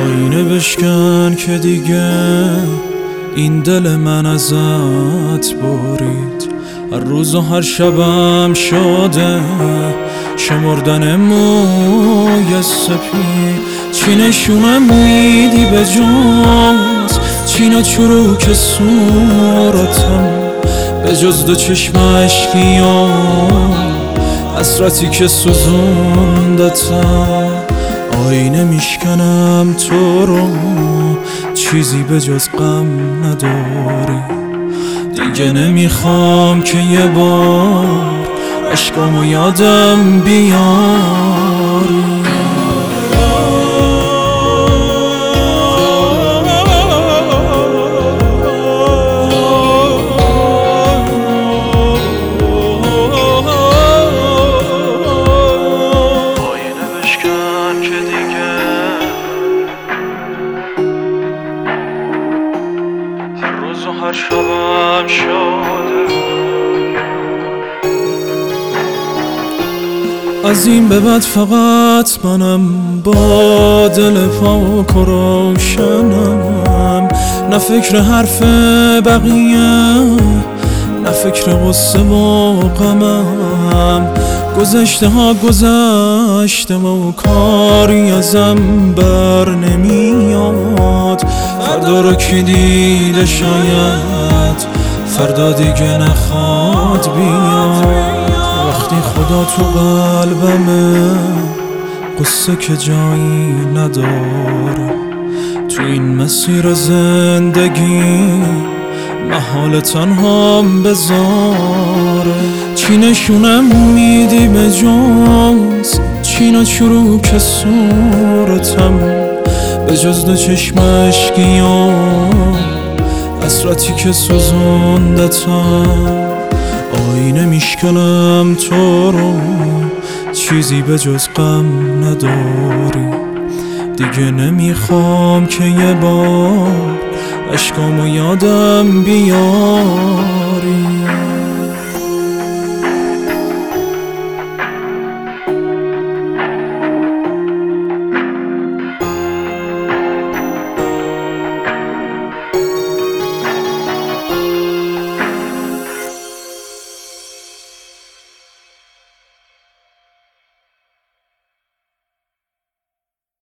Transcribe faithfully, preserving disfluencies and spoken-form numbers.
آینه بشکن که دیگه این دل من ازت برید. هر روز و هر شبم شده شمردن موی سپید. چی نشونم میدی به جز چینا چروک صورتم، به جز دو چشم اشکیام حسرتی که سوزوندتم. آینه میشکنم تو رو چیزی به جز غم نداری. دیگه نمیخوام که یه بار عشقامو یادم بیاری. هر شبم شده از این به بعد فقط منم با دل پاک و روشنم. نه فکر حرف بقیه نه فکر غصه و غمم. گذشته ها گذشته و کاری ازم بر نمیاد. فردا رو کی دیده شاید فردا دیگه نخواد بیاد. وقتی خدا تو قلبمه قصه که جایی نداره. تو این مسیر زندگی محال تنهام بذاره. چی نشونم میدی به جز چینا چروک صورتم، به جز دو چشم اشکیام حسرتی که سوزوندتم. آینه میشکنم تو رو چیزی به جز غم نداری. دیگه نمیخوام که یه بار عشقامو یادم بیاد.